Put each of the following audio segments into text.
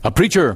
A preacher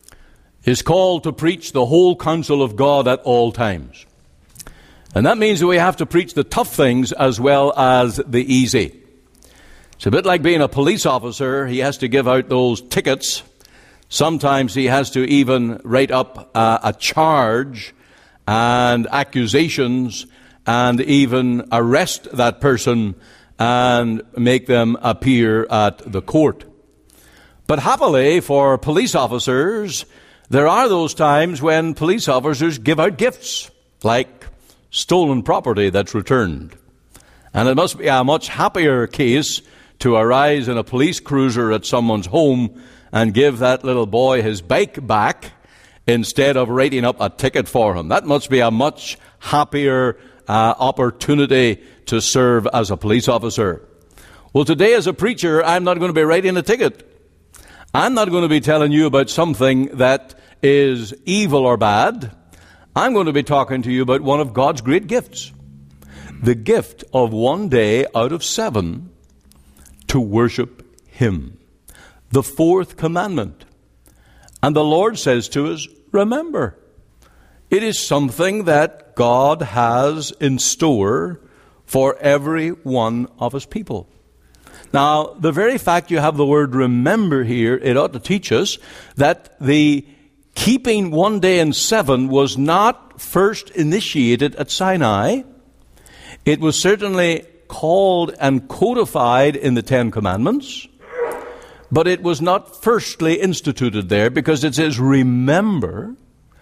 is called to preach the whole counsel of God at all times. And that means that we have to preach the tough things as well as the easy. It's a bit like being a police officer. He has to give out those tickets. Sometimes he has to even write up a charge and accusations and even arrest that person and make them appear at the court. But happily for police officers, there are those times when police officers give out gifts, like stolen property that's returned. And it must be a much happier case to arise in a police cruiser at someone's home and give that little boy his bike back instead of writing up a ticket for him. That must be a much happier opportunity to serve as a police officer. Well, today as a preacher, I'm not going to be writing a ticket. I'm not going to be telling you about something that is evil or bad. I'm going to be talking to you about one of God's great gifts. The gift of one day out of 7 to worship Him. The 4th commandment. And the Lord says to us, remember. It is something that God has in store for every one of His people. Now, the very fact you have the word remember here, it ought to teach us that the keeping one day in 7 was not first initiated at Sinai. It was certainly called and codified in the 10 Commandments, but it was not firstly instituted there because it says remember.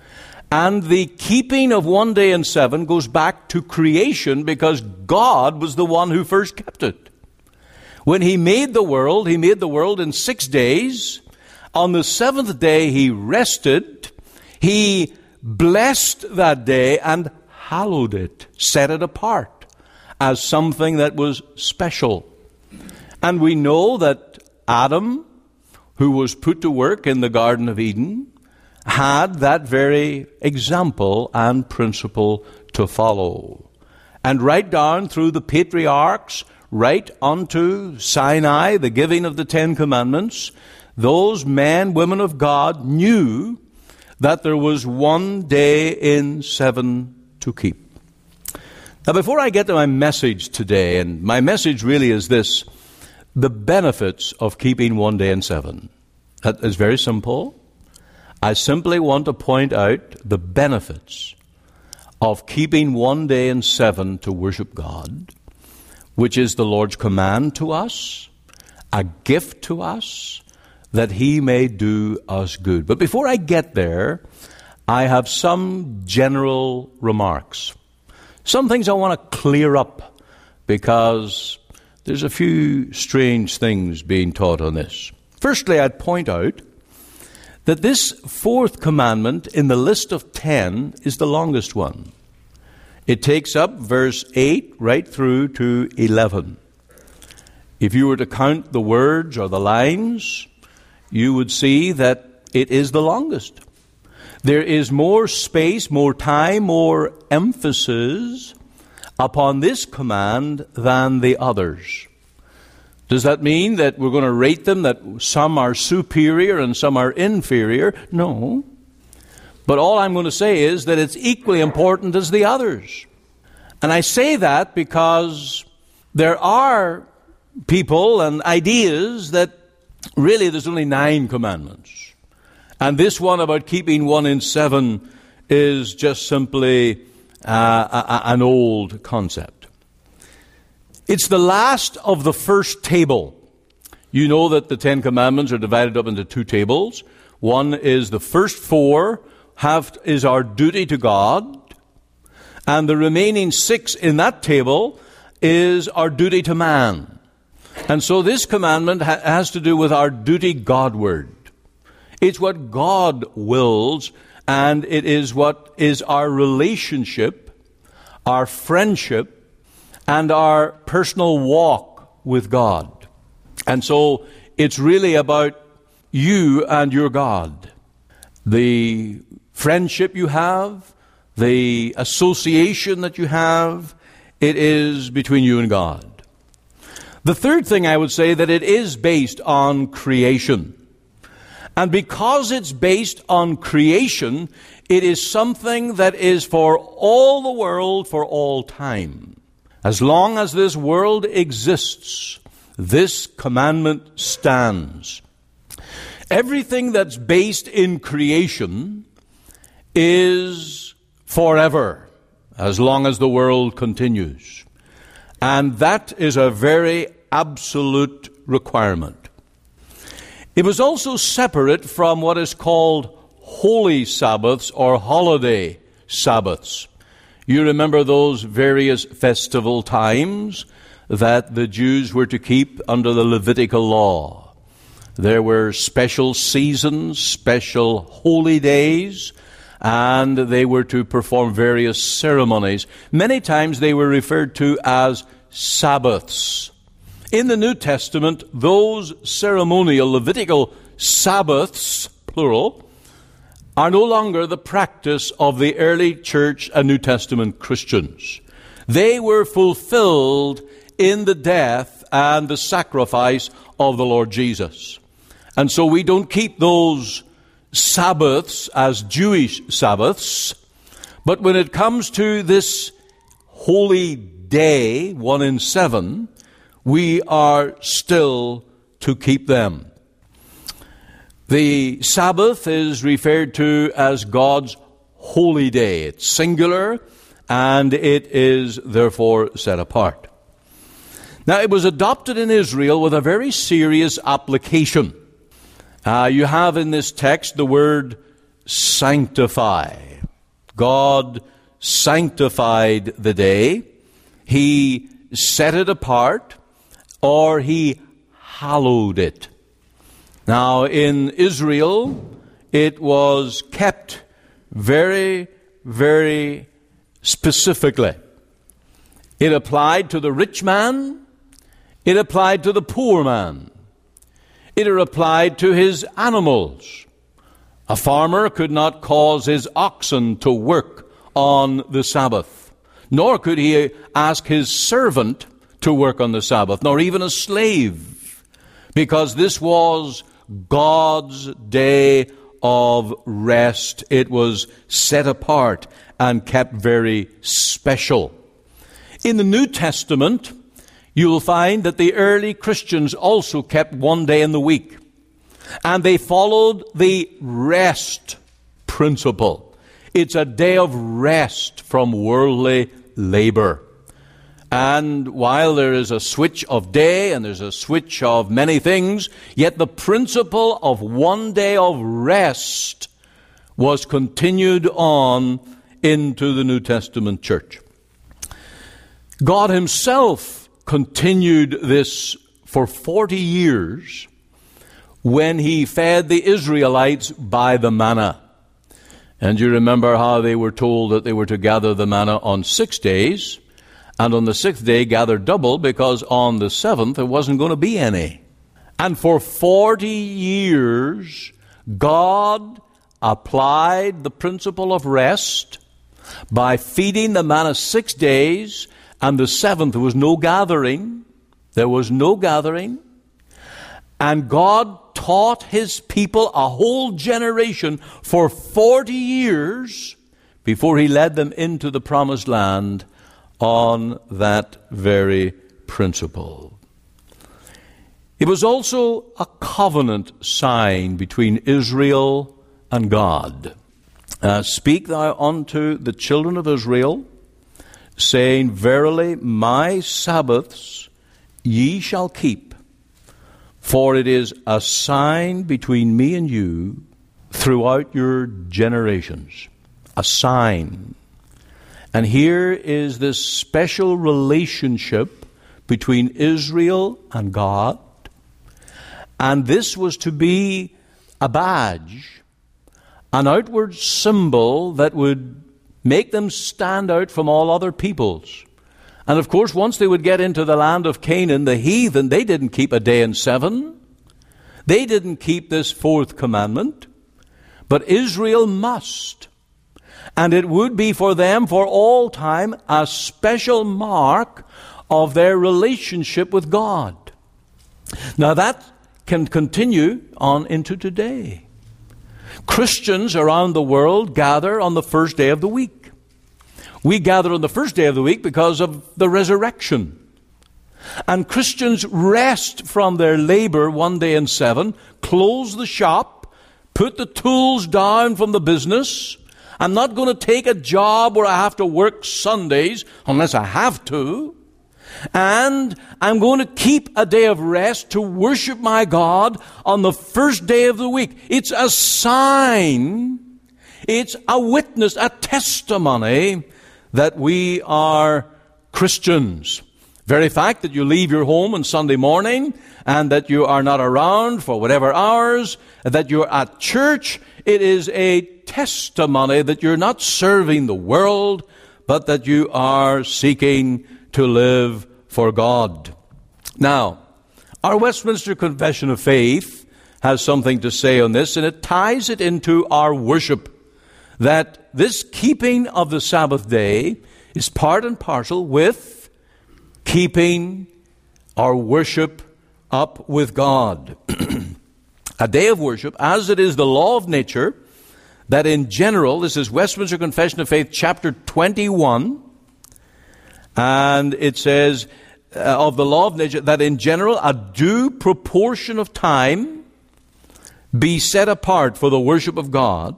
And the keeping of one day in 7 goes back to creation because God was the one who first kept it. When He made the world in 6 days. On the 7th day He rested. He blessed that day and hallowed it, set it apart as something that was special. And we know that Adam, who was put to work in the Garden of Eden, had that very example and principle to follow. And right down through the patriarchs, right onto Sinai, the giving of the 10 Commandments, those men, women of God knew that there was one day in 7 to keep. Now, before I get to my message today, and my message really is this, the benefits of keeping one day in 7. That is very simple. I simply want to point out the benefits of keeping one day in 7 to worship God, which is the Lord's command to us, a gift to us, that He may do us good. But before I get there, I have some general remarks. Some things I want to clear up because there's a few strange things being taught on this. Firstly, I'd point out that this 4th commandment in the list of 10 is the longest one. It takes up verse 8 right through to 11. If you were to count the words or the lines, you would see that it is the longest. There is more space, more time, more emphasis upon this command than the others. Does that mean that we're going to rate them, that some are superior and some are inferior? No. But all I'm going to say is that it's equally important as the others. And I say that because there are people and ideas that really there's only 9 commandments. And this one about keeping one in 7 is just simply an old concept. It's the last of the first table. You know that the 10 Commandments are divided up into 2 tables. One is the first 4 is our duty to God, and the remaining 6 in that table is our duty to man. And so this commandment has to do with our duty Godward. It's what God wills, and it is what is our relationship, our friendship, and our personal walk with God. And so it's really about you and your God. The friendship you have, the association that you have, it is between you and God. The third thing I would say that it is based on creation. And because it's based on creation, it is something that is for all the world, for all time. As long as this world exists, this commandment stands. Everything that's based in creation is forever, as long as the world continues. And that is a very absolute requirement. It was also separate from what is called holy Sabbaths or holiday Sabbaths. You remember those various festival times that the Jews were to keep under the Levitical law. There were special seasons, special holy days, and they were to perform various ceremonies. Many times they were referred to as Sabbaths. In the New Testament, those ceremonial Levitical Sabbaths, plural, are no longer the practice of the early church and New Testament Christians. They were fulfilled in the death and the sacrifice of the Lord Jesus. And so we don't keep those Sabbaths as Jewish Sabbaths, but when it comes to this holy day, 1 in 7, we are still to keep them. The Sabbath is referred to as God's holy day. It's singular, and it is therefore set apart. Now, it was adopted in Israel with a very serious application. You have in this text the word sanctify. God sanctified the day. He set it apart, or He hallowed it. Now, in Israel, it was kept very, very specifically. It applied to the rich man. It applied to the poor man. It applied to his animals. A farmer could not cause his oxen to work on the Sabbath, nor could he ask his servant to work on the Sabbath, nor even a slave, because this was God's day of rest. It was set apart and kept very special. In the New Testament, you will find that the early Christians also kept one day in the week, and they followed the rest principle. It's a day of rest from worldly labor. And while there is a switch of day and there's a switch of many things, yet the principle of one day of rest was continued on into the New Testament church. God Himself continued this for 40 years when He fed the Israelites by the manna. And you remember how they were told that they were to gather the manna on 6 days, and on the 6th day gather double, because on the 7th there wasn't going to be any. And for 40 years, God applied the principle of rest by feeding the manna 6 days, and the 7th there was no gathering. There was no gathering. And God taught His people, a whole generation, for 40 years before He led them into the promised land on that very principle. It was also a covenant sign between Israel and God. Speak thou unto the children of Israel, saying, Verily my Sabbaths ye shall keep, for it is a sign between me and you throughout your generations. A sign. And here is this special relationship between Israel and God. And this was to be a badge, an outward symbol that would make them stand out from all other peoples. And of course, once they would get into the land of Canaan, the heathen, they didn't keep a day in 7. They didn't keep this 4th commandment. But Israel must. And it would be for them for all time a special mark of their relationship with God. Now that can continue on into today. Christians around the world gather on the first day of the week. We gather on the first day of the week because of the resurrection. And Christians rest from their labor one day in 7, close the shop, put the tools down from the business. I'm not going to take a job where I have to work Sundays unless I have to. And I'm going to keep a day of rest to worship my God on the first day of the week. It's a sign, it's a witness, a testimony that we are Christians. Very fact that you leave your home on Sunday morning and that you are not around for whatever hours, that you're at church, it is a testimony that you're not serving the world, but that you are seeking to live for God. Now, our Westminster Confession of Faith has something to say on this, and it ties it into our worship, that this keeping of the Sabbath day is part and parcel with keeping our worship up with God. A day of worship, as it is the law of nature, that in general, this is Westminster Confession of Faith, chapter 21, and it says, of the law of nature, that in general a due proportion of time be set apart for the worship of God,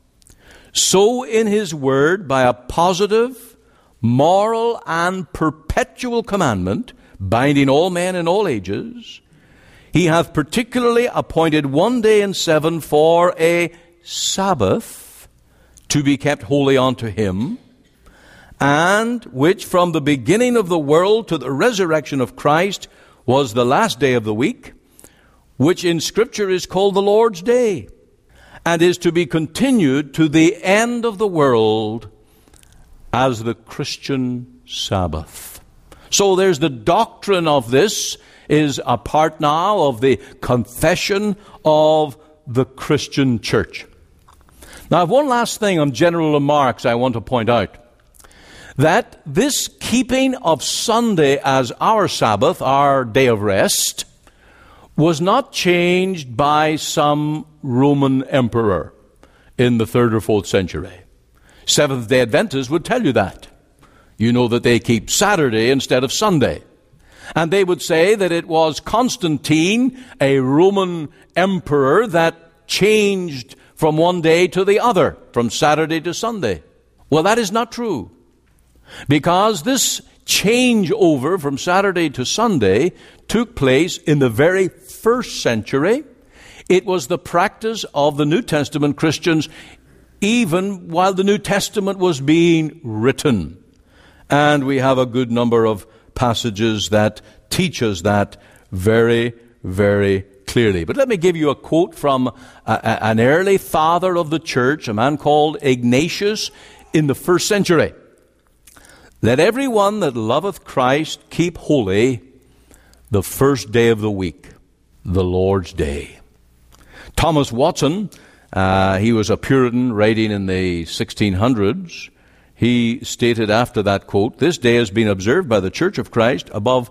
so in his word, by a positive, moral, and perpetual commandment, binding all men in all ages, he hath particularly appointed one day in 7 for a Sabbath to be kept holy unto him, and which from the beginning of the world to the resurrection of Christ was the last day of the week, which in Scripture is called the Lord's Day, and is to be continued to the end of the world as the Christian Sabbath. So there's the doctrine of this, is a part now of the confession of the Christian church. Now, I have one last thing on general remarks I want to point out. That this keeping of Sunday as our Sabbath, our day of rest, was not changed by some Roman emperor in the 3rd or 4th century. Seventh-day Adventists would tell you that. You know that they keep Saturday instead of Sunday. And they would say that it was Constantine, a Roman emperor, that changed from one day to the other, from Saturday to Sunday. Well, that is not true. Because this changeover from Saturday to Sunday took place in the very first century. It was the practice of the New Testament Christians even while the New Testament was being written. And we have a good number of passages that teach us that very, very clearly. But let me give you a quote from an early father of the church, a man called Ignatius in the 1st century. Let every one that loveth Christ keep holy the first day of the week, the Lord's Day. Thomas Watson, he was a Puritan writing in the 1600s. He stated after that quote, this day has been observed by the Church of Christ above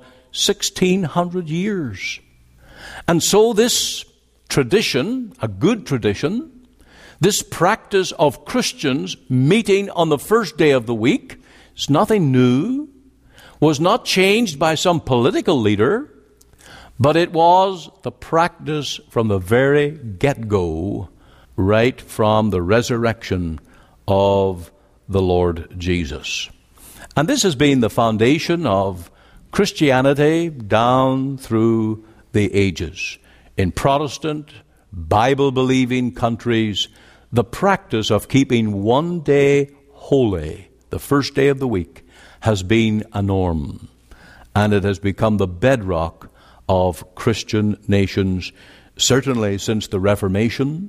1600 years. And so this tradition, a good tradition, this practice of Christians meeting on the first day of the week, it's nothing new, was not changed by some political leader, but it was the practice from the very get-go, right from the resurrection of the Lord Jesus. And this has been the foundation of Christianity down through the ages. In Protestant, Bible-believing countries, the practice of keeping one day holy, the first day of the week, has been a norm. And it has become the bedrock of Christian nations, certainly since the Reformation,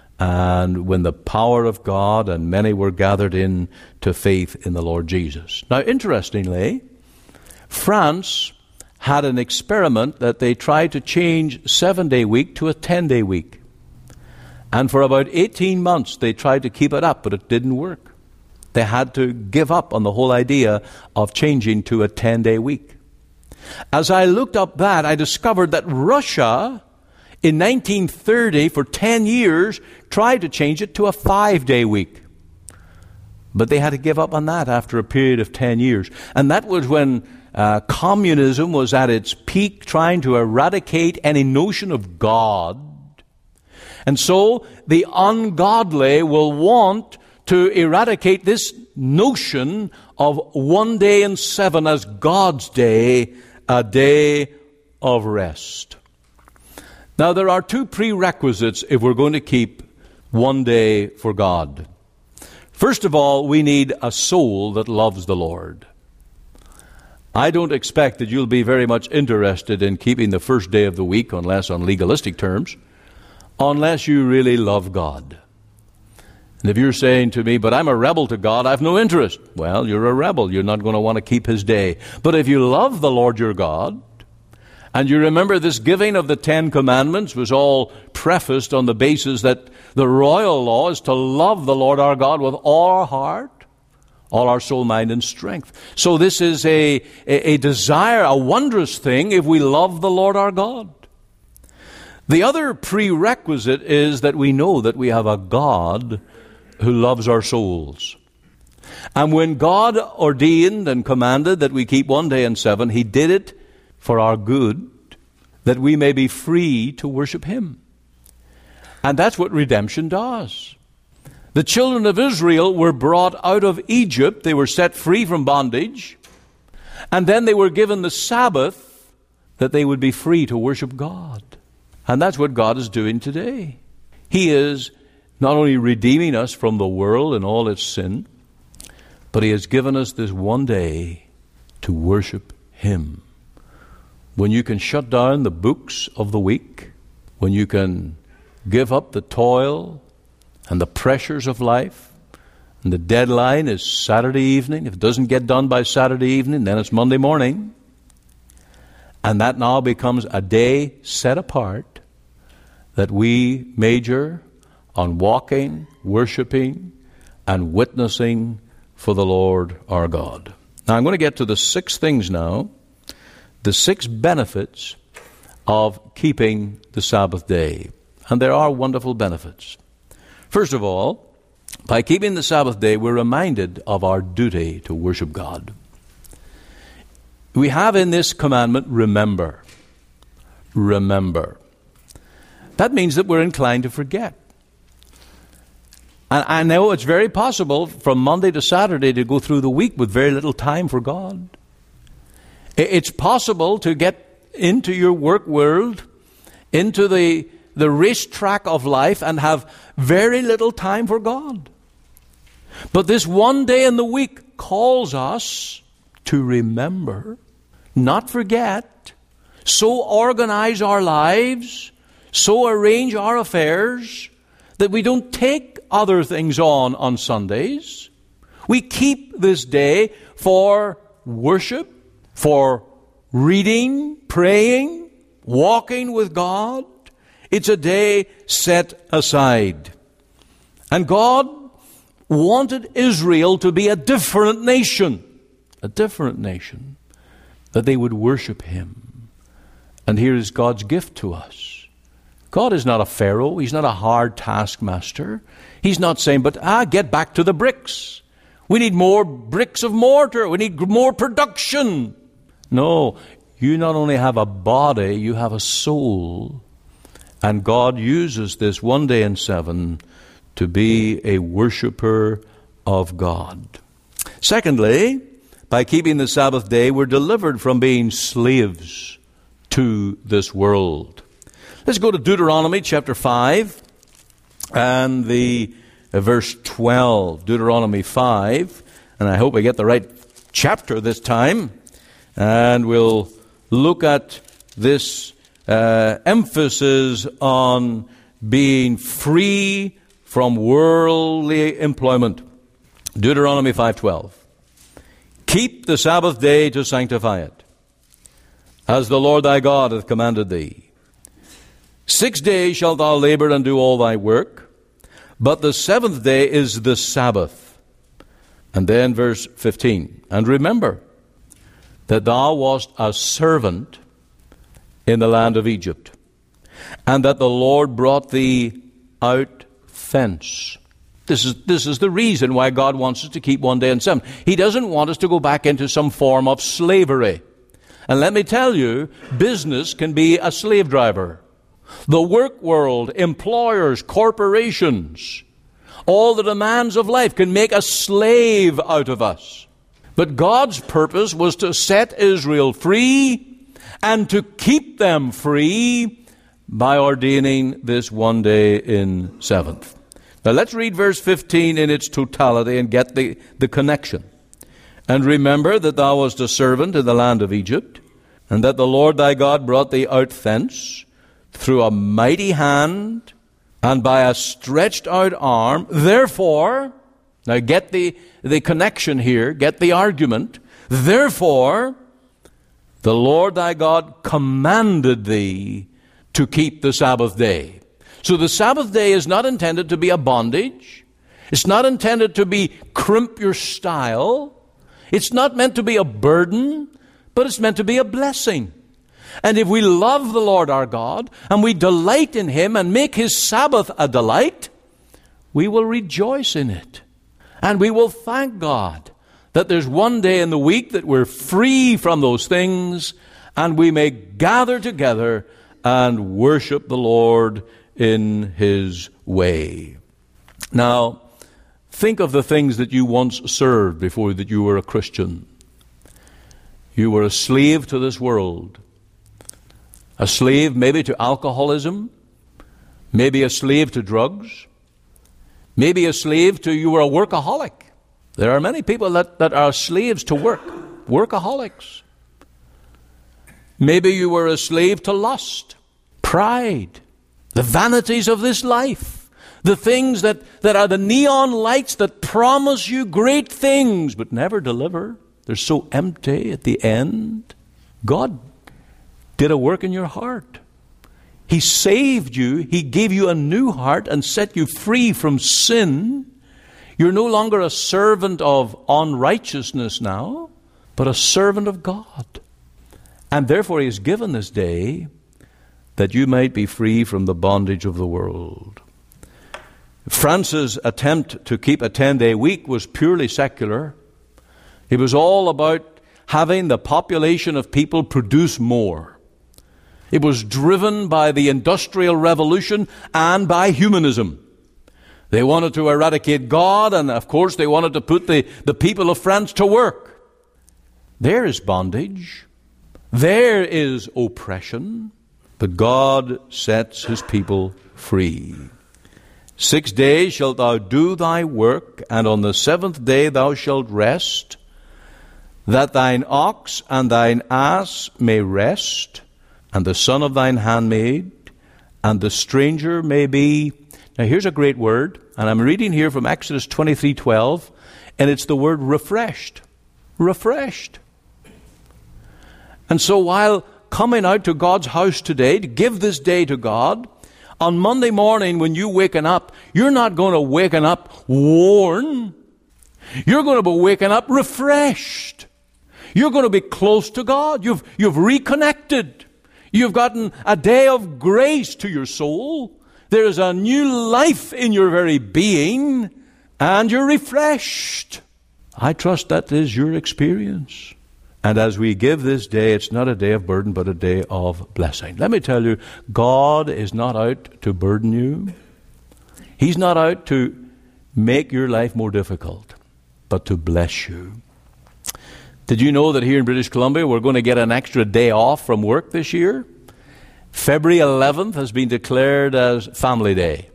and when the power of God and many were gathered in to faith in the Lord Jesus. Now, interestingly, France had an experiment that they tried to change 7-day week to a 10-day week. And for about 18 months they tried to keep it up, but it didn't work. They had to give up on the whole idea of changing to a 10-day week. As I looked up that, I discovered that Russia in 1930, for 10 years, tried to change it to a 5-day week. But they had to give up on that after a period of 10 years. And that was when communism was at its peak, trying to eradicate any notion of God. And so the ungodly will want to eradicate this notion of 1 day in 7 as God's day, a day of rest. Now, there are 2 prerequisites if we're going to keep 1 day for God. First of all, we need a soul that loves the Lord. I don't expect that you'll be very much interested in keeping the first day of the week, unless on legalistic terms, unless you really love God. And if you're saying to me, but I'm a rebel to God, I have no interest. Well, you're a rebel. You're not going to want to keep His day. But if you love the Lord your God, and you remember this giving of the 10 Commandments was all prefaced on the basis that the royal law is to love the Lord our God with all our heart, all our soul, mind, and strength. So this is a desire, a wondrous thing if we love the Lord our God. The other prerequisite is that we know that we have a God who loves our souls. And when God ordained and commanded that we keep 1 day in 7, He did it for our good, that we may be free to worship Him. And that's what redemption does. The children of Israel were brought out of Egypt. They were set free from bondage. And then they were given the Sabbath that they would be free to worship God. And that's what God is doing today. He is not only redeeming us from the world and all its sin, but He has given us this 1 day to worship Him. When you can shut down the books of the week, when you can give up the toil and the pressures of life, and the deadline is Saturday evening. If it doesn't get done by Saturday evening, then it's Monday morning. And that now becomes a day set apart that we major on walking, worshiping, and witnessing for the Lord our God. Now I'm going to get to the 6 things now, the 6 benefits of keeping the Sabbath day. And there are wonderful benefits. First of all, by keeping the Sabbath day, we're reminded of our duty to worship God. We have in this commandment, remember. Remember. That means that we're inclined to forget. And I know it's very possible from Monday to Saturday to go through the week with very little time for God. It's possible to get into your work world, into the racetrack of life, and have very little time for God. But this 1 day in the week calls us to remember, not forget, so organize our lives, so arrange our affairs, that we don't take other things on Sundays. We keep this day for worship, for reading, praying, walking with God. It's a day set aside. And God wanted Israel to be a different nation, that they would worship Him. And here is God's gift to us. God is not a Pharaoh. He's not a hard taskmaster. He's not saying, but get back to the bricks. We need more bricks of mortar. We need more production. No, you not only have a body, you have a soul. And God uses this 1 day in 7 to be a worshiper of God. Secondly, by keeping the Sabbath day, we're delivered from being slaves to this world. Let's go to Deuteronomy chapter 5 and the verse 12. Deuteronomy 5, and I hope I get the right chapter this time. And we'll look at this emphasis on being free from worldly employment. Deuteronomy 5:12. Keep the Sabbath day to sanctify it, as the Lord thy God hath commanded thee. 6 days shalt thou labor and do all thy work, but the 7th day is the Sabbath. And then verse 15. And remember that thou wast a servant in the land of Egypt, and that the Lord brought thee out thence. This is the reason why God wants us to keep one day in seven. He doesn't want us to go back into some form of slavery. And let me tell you, business can be a slave driver. The work world, employers, corporations, all the demands of life can make a slave out of us. But God's purpose was to set Israel free and to keep them free by ordaining this one day in seventh. Now let's read verse 15 in its totality and get the connection. And remember that thou wast a servant in the land of Egypt, and that the Lord thy God brought thee out thence through a mighty hand and by a stretched out arm. Therefore, now get the connection here, get the argument. Therefore, the Lord thy God commanded thee to keep the Sabbath day. So the Sabbath day is not intended to be a bondage. It's not intended to be crimp your style. It's not meant to be a burden, but it's meant to be a blessing. And if we love the Lord our God, and we delight in Him and make His Sabbath a delight, we will rejoice in it. And we will thank God that there's one day in the week that we're free from those things, and we may gather together and worship the Lord in His way. Now, think of the things that you once served before that you were a Christian. You were a slave to this world. A slave maybe to alcoholism, maybe a slave to drugs, maybe a slave to, you were a workaholic. There are many people that are slaves to work, workaholics. Maybe you were a slave to lust, pride, the vanities of this life, the things that are the neon lights that promise you great things but never deliver. They're so empty at the end. God did a work in your heart. He saved you. He gave you a new heart and set you free from sin. You're no longer a servant of unrighteousness now, but a servant of God. And therefore He has given this day that you might be free from the bondage of the world. France's attempt to keep a 10-day week was purely secular. It was all about having the population of people produce more. It was driven by the Industrial Revolution and by humanism. They wanted to eradicate God, and of course they wanted to put the people of France to work. There is bondage. There is oppression. But God sets His people free. 6 days shalt thou do thy work, and on the seventh day thou shalt rest, that thine ox and thine ass may rest, and the son of thine handmaid, and the stranger may be. Now here's a great word, and I'm reading here from Exodus 23:12, and it's the word refreshed. Refreshed. And so while coming out to God's house today to give this day to God, on Monday morning when you waken up, you're not going to waken up worn. You're going to be waking up refreshed. You're going to be close to God. You've reconnected. You've gotten a day of grace to your soul. There's a new life in your very being, and you're refreshed. I trust that is your experience. And as we give this day, it's not a day of burden, but a day of blessing. Let me tell you, God is not out to burden you. He's not out to make your life more difficult, but to bless you. Did you know that here in British Columbia, we're going to get an extra day off from work this year? February 11th has been declared as Family Day.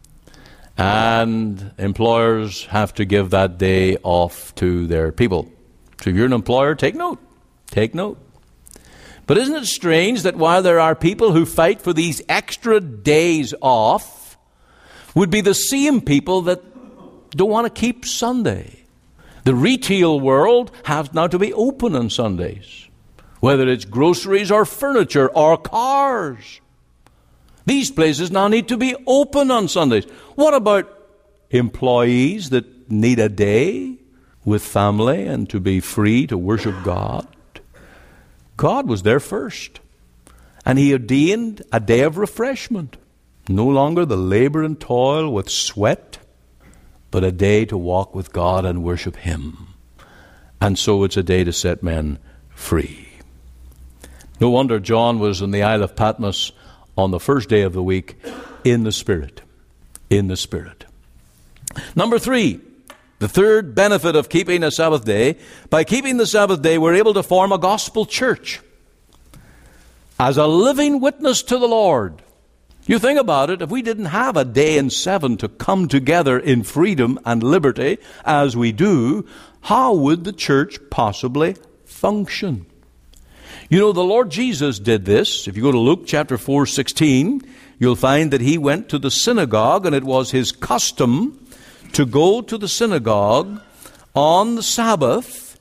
And employers have to give that day off to their people. So if you're an employer, take note. Take note. But isn't it strange that while there are people who fight for these extra days off, would be the same people that don't want to keep Sunday? The retail world has now to be open on Sundays, whether it's groceries or furniture or cars. These places now need to be open on Sundays. What about employees that need a day with family and to be free to worship God? God was there first. And he ordained a day of refreshment. No longer the labor and toil with sweat, but a day to walk with God and worship him. And so it's a day to set men free. No wonder John was in the Isle of Patmos on the first day of the week in the Spirit. In the Spirit. Number 3, the third benefit of keeping a Sabbath day. By keeping the Sabbath day, we're able to form a gospel church as a living witness to the Lord. You think about it, if we didn't have a day in 7 to come together in freedom and liberty as we do, how would the church possibly function? You know, the Lord Jesus did this. If you go to Luke chapter 4:16, you'll find that he went to the synagogue, and it was his custom to go to the synagogue on the Sabbath,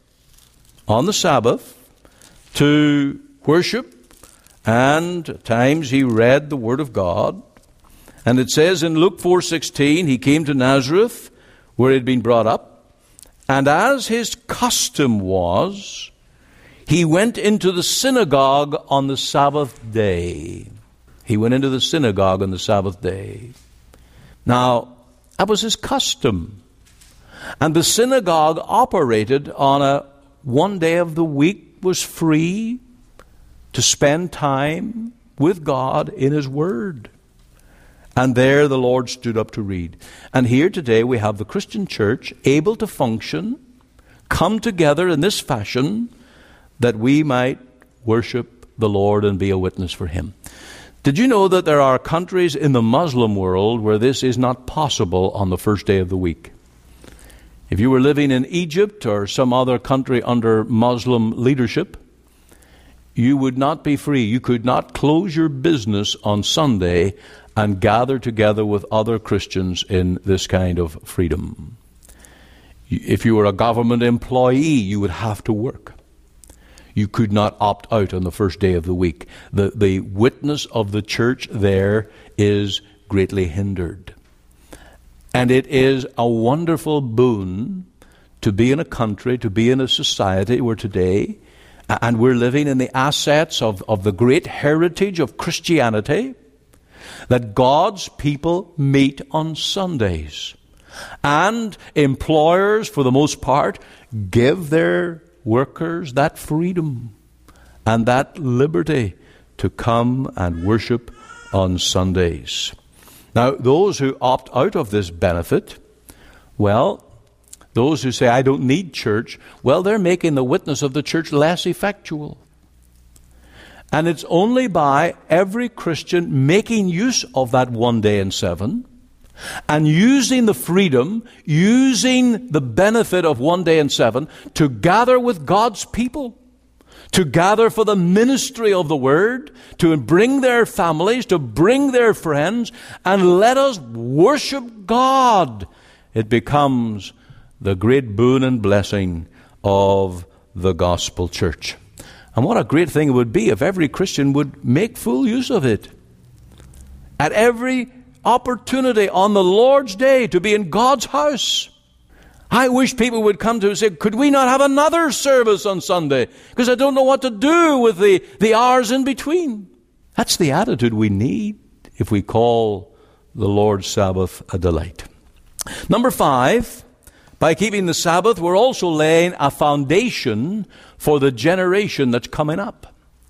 to worship. And at times he read the Word of God. And it says in Luke 4:16, he came to Nazareth, where he had been brought up. And as his custom was, he went into the synagogue on the Sabbath day. He went into the synagogue on the Sabbath day. Now, that was his custom. And the synagogue operated on a one day of the week, was free to spend time with God in his Word. And there the Lord stood up to read. And here today we have the Christian church able to function, come together in this fashion, that we might worship the Lord and be a witness for him. Did you know that there are countries in the Muslim world where this is not possible on the first day of the week? If you were living in Egypt or some other country under Muslim leadership, you would not be free. You could not close your business on Sunday and gather together with other Christians in this kind of freedom. If you were a government employee, you would have to work. You could not opt out on the first day of the week. The witness of the church there is greatly hindered. And it is a wonderful boon to be in a country, to be in a society where today, and we're living in the assets of the great heritage of Christianity, that God's people meet on Sundays. And employers, for the most part, give their workers that freedom and that liberty to come and worship on Sundays. Now, those who opt out of this benefit, well, those who say, I don't need church, well, they're making the witness of the church less effectual. And it's only by every Christian making use of that one day in 7 and using the freedom, using the benefit of one day in 7 to gather with God's people, to gather for the ministry of the Word, to bring their families, to bring their friends, and let us worship God. It becomes the great boon and blessing of the gospel church. And what a great thing it would be if every Christian would make full use of it. At every opportunity on the Lord's day to be in God's house. I wish people would come to and say, could we not have another service on Sunday? Because I don't know what to do with the hours in between. That's the attitude we need if we call the Lord's Sabbath a delight. Number 5, by keeping the Sabbath, we're also laying a foundation for the generation that's coming up.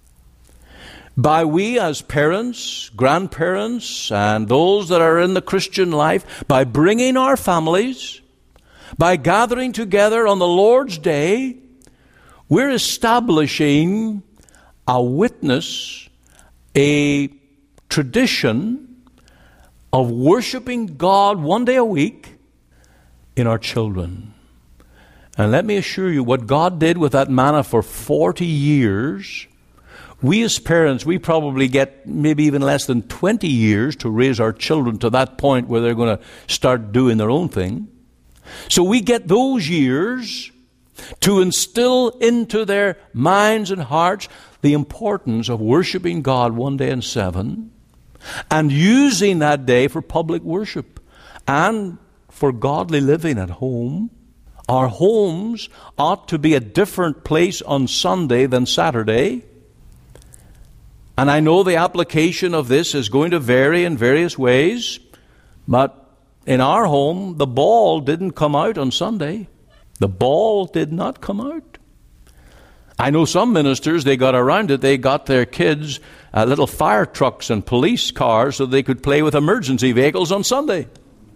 By we as parents, grandparents, and those that are in the Christian life, by bringing our families, by gathering together on the Lord's Day, we're establishing a witness, a tradition of worshiping God one day a week in our children. And let me assure you, what God did with that manna for 40 years, we as parents, we probably get maybe even less than 20 years to raise our children to that point where they're going to start doing their own thing. So we get those years to instill into their minds and hearts the importance of worshiping God one day in 7 and using that day for public worship and for godly living at home. Our homes ought to be a different place on Sunday than Saturday. And I know the application of this is going to vary in various ways, but in our home, the ball didn't come out on Sunday. The ball did not come out. I know some ministers, they got around it. They got their kids little fire trucks and police cars so they could play with emergency vehicles on Sunday.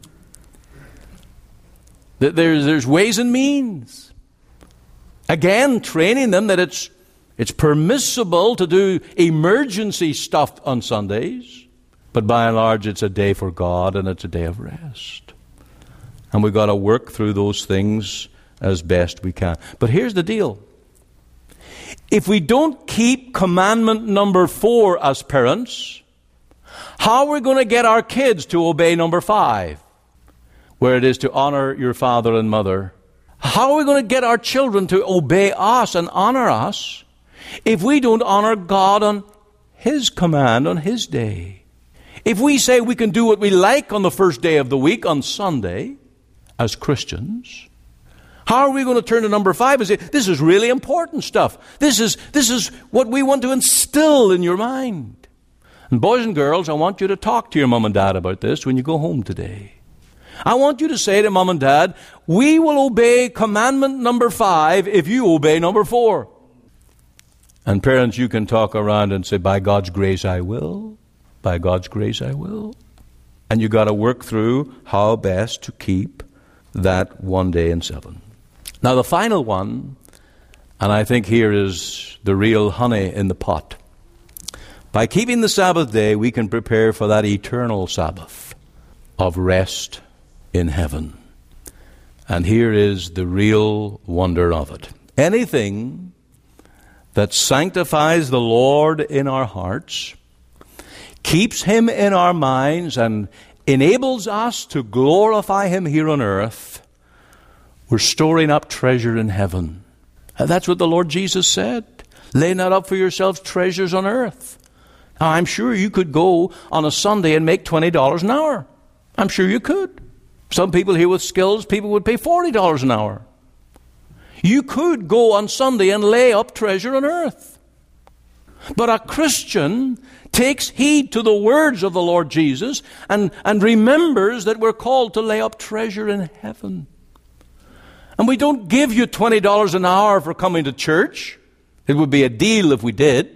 There's ways and means. Again, training them that it's permissible to do emergency stuff on Sundays. But by and large, it's a day for God and it's a day of rest. And we've got to work through those things as best we can. But here's the deal. If we don't keep commandment number 4 as parents, how are we going to get our kids to obey number 5, where it is to honor your father and mother? How are we going to get our children to obey us and honor us if we don't honor God on His command, on His day? If we say we can do what we like on the first day of the week, on Sunday, as Christians, how are we going to turn to number 5 and say, this is really important stuff. This is what we want to instill in your mind. And boys and girls, I want you to talk to your mom and dad about this when you go home today. I want you to say to mom and dad, we will obey commandment number 5 if you obey number 4. And parents, you can talk around and say, by God's grace I will. By God's grace I will. And you got to work through how best to keep that one day in 7. Now the final one, and I think here is the real honey in the pot. By keeping the Sabbath day, we can prepare for that eternal Sabbath of rest in heaven. And here is the real wonder of it. Anything that sanctifies the Lord in our hearts, keeps Him in our minds, and enables us to glorify Him here on earth, we're storing up treasure in heaven. And that's what the Lord Jesus said. Lay not up for yourselves treasures on earth. Now, I'm sure you could go on a Sunday and make $20 an hour. I'm sure you could. Some people here with skills, people would pay $40 an hour. You could go on Sunday and lay up treasure on earth. But a Christian takes heed to the words of the Lord Jesus and remembers that we're called to lay up treasure in heaven. And we don't give you $20 an hour for coming to church. It would be a deal if we did.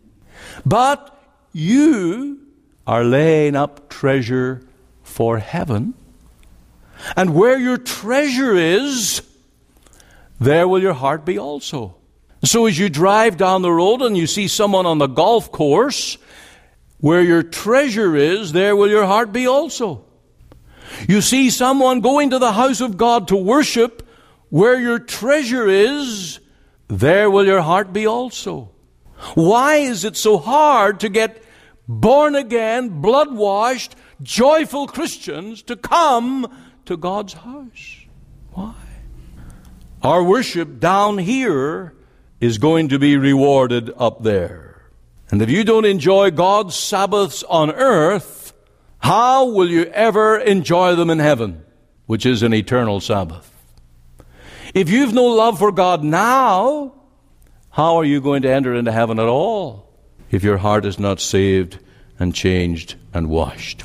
But you are laying up treasure for heaven. And where your treasure is, there will your heart be also. So as you drive down the road and you see someone on the golf course, where your treasure is, there will your heart be also. You see someone going to the house of God to worship, where your treasure is, there will your heart be also. Why is it so hard to get born again, blood-washed, joyful Christians to come to God's house? Why? Our worship down here is going to be rewarded up there. And if you don't enjoy God's Sabbaths on earth, how will you ever enjoy them in heaven, which is an eternal Sabbath? If you've no love for God now, how are you going to enter into heaven at all if your heart is not saved and changed and washed?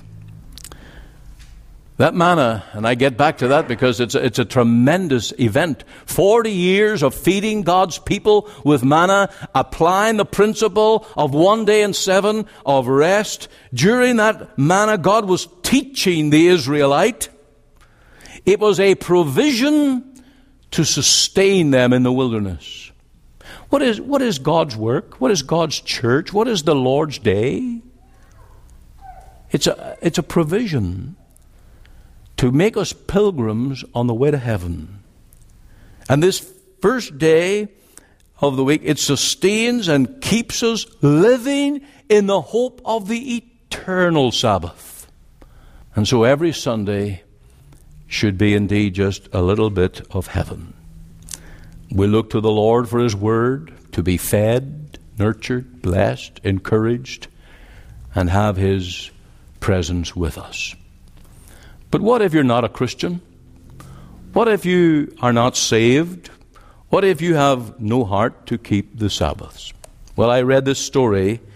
That manna, and I get back to that because it's a tremendous event. 40 years of feeding God's people with manna, applying the principle of 1 day in 7 of rest. During that manna, God was teaching the Israelite. It was a provision to sustain them in the wilderness. What is God's work? What is God's church? What is the Lord's day? It's a provision to make us pilgrims on the way to heaven. And this first day of the week, it sustains and keeps us living in the hope of the eternal Sabbath. And so every Sunday should be indeed just a little bit of heaven. We look to the Lord for His Word to be fed, nurtured, blessed, encouraged, and have His presence with us. But what if you're not a Christian? What if you are not saved? What if you have no heart to keep the Sabbaths? Well, I read this story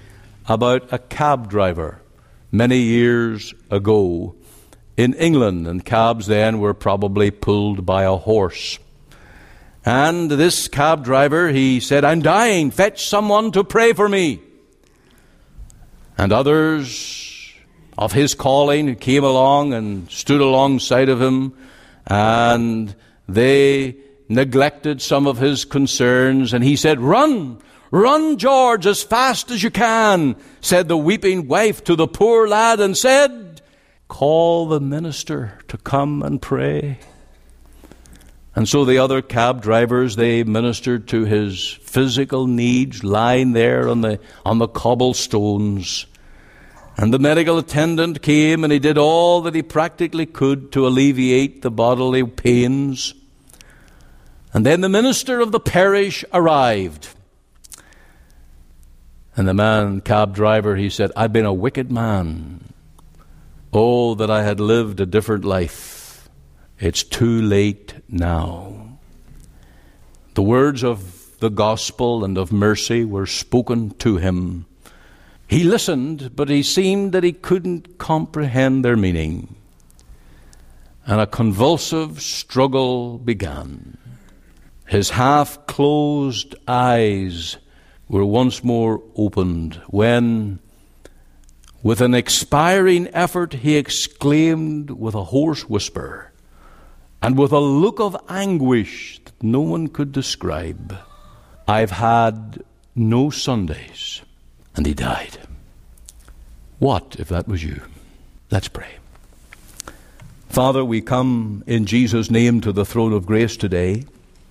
about a cab driver many years ago in England, and cabs then were probably pulled by a horse. And this cab driver, he said, "I'm dying, fetch someone to pray for me." And others of his calling came along and stood alongside of him, and they neglected some of his concerns, and he said, "Run, run, George, as fast as you can," said the weeping wife to the poor lad, and said, "Call the minister to come and pray." And so the other cab drivers, they ministered to his physical needs, lying there on the cobblestones. And the medical attendant came, and he did all that he practically could to alleviate the bodily pains. And then the minister of the parish arrived. And the cab driver, he said, "I've been a wicked man. Oh, that I had lived a different life. It's too late now." The words of the gospel and of mercy were spoken to him. He listened, but he seemed that he couldn't comprehend their meaning. And a convulsive struggle began. His half-closed eyes were once more opened when, with an expiring effort, he exclaimed with a hoarse whisper and with a look of anguish that no one could describe, "I've had no Sundays." And he died. What if that was you? Let's pray. Father, we come in Jesus' name to the throne of grace today.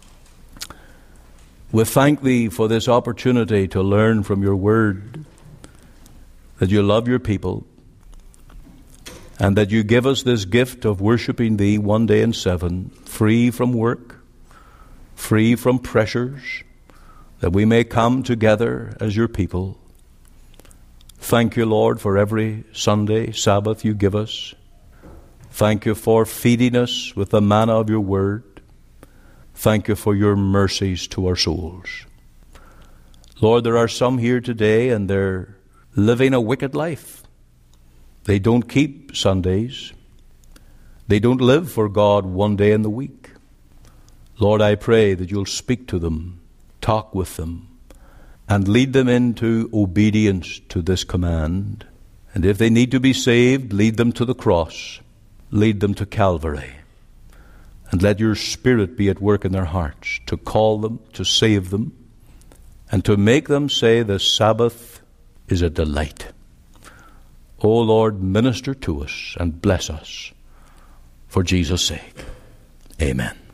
We thank Thee for this opportunity to learn from Your Word, that You love Your people, and that You give us this gift of worshiping Thee one day in 7, free from work, free from pressures, that we may come together as Your people. Thank You, Lord, for every Sunday, Sabbath You give us. Thank You for feeding us with the manna of Your Word. Thank You for Your mercies to our souls. Lord, there are some here today and they're living a wicked life. They don't keep Sundays. They don't live for God one day in the week. Lord, I pray that You'll speak to them, talk with them, and lead them into obedience to this command. And if they need to be saved, lead them to the cross. Lead them to Calvary. And let Your Spirit be at work in their hearts to call them, to save them, and to make them say the Sabbath is a delight. O Lord, minister to us and bless us for Jesus' sake. Amen.